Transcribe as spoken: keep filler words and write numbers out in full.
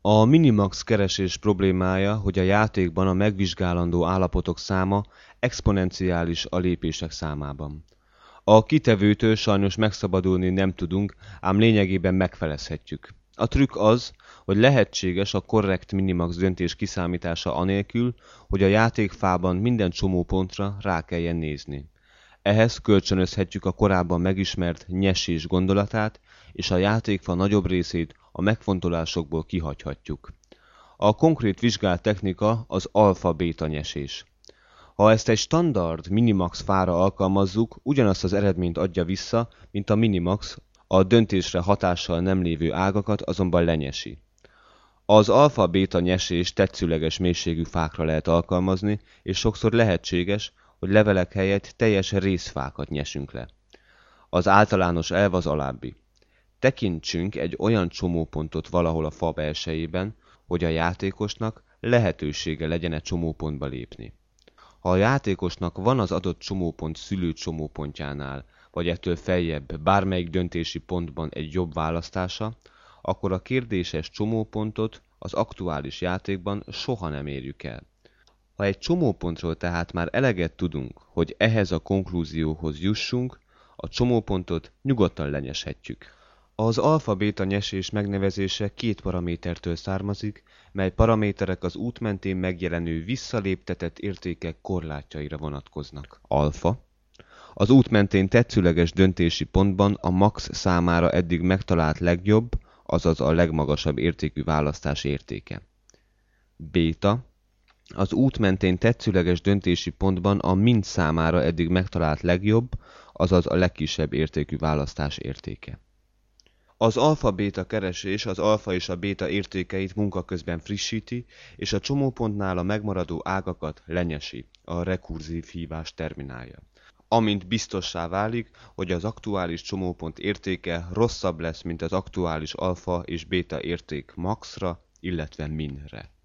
A minimax keresés problémája, hogy a játékban a megvizsgálandó állapotok száma exponenciális a lépések számában. A kitevőtől sajnos megszabadulni nem tudunk, ám lényegében megfelezhetjük. A trükk az, hogy lehetséges a korrekt minimax döntés kiszámítása anélkül, hogy a játékfában minden csomópontra rá kelljen nézni. Ehhez kölcsönözhetjük a korábban megismert nyesés gondolatát, és a játékfa nagyobb részét a megfontolásokból kihagyhatjuk. A konkrét vizsgált technika az alfa-béta nyesés. Ha ezt egy standard minimax fára alkalmazzuk, ugyanazt az eredményt adja vissza, mint a minimax, a döntésre hatással nem lévő ágakat azonban lenyesi. Az alfa-béta nyesés tetszőleges mélységű fákra lehet alkalmazni, és sokszor lehetséges, hogy levelek helyett teljes részfákat nyesünk le. Az általános elv az alábbi. Tekintsünk egy olyan csomópontot valahol a fa belsejében, hogy a játékosnak lehetősége legyen egy csomópontba lépni. Ha a játékosnak van az adott csomópont szülő csomópontjánál, vagy ettől feljebb bármelyik döntési pontban egy jobb választása, akkor a kérdéses csomópontot az aktuális játékban soha nem érjük el. Ha egy csomópontról tehát már eleget tudunk, hogy ehhez a konklúzióhoz jussunk, a csomópontot nyugodtan lenyeshetjük. Az alfa-béta nyesés megnevezése két paramétertől származik, mely paraméterek az út mentén megjelenő visszaléptetett értékek korlátjaira vonatkoznak. Alfa. Az út mentén tetszőleges döntési pontban a max számára eddig megtalált legjobb, azaz a legmagasabb értékű választás értéke. Béta. Az út mentén tetszőleges döntési pontban a min számára eddig megtalált legjobb, azaz a legkisebb értékű választás értéke. Az alfa-béta keresés az alfa és a béta értékeit munka közben frissíti, és a csomópontnál a megmaradó ágakat lenyesi, a rekurzív hívás terminálja. Amint biztossá válik, hogy az aktuális csomópont értéke rosszabb lesz, mint az aktuális alfa és béta érték maxra, illetve minre.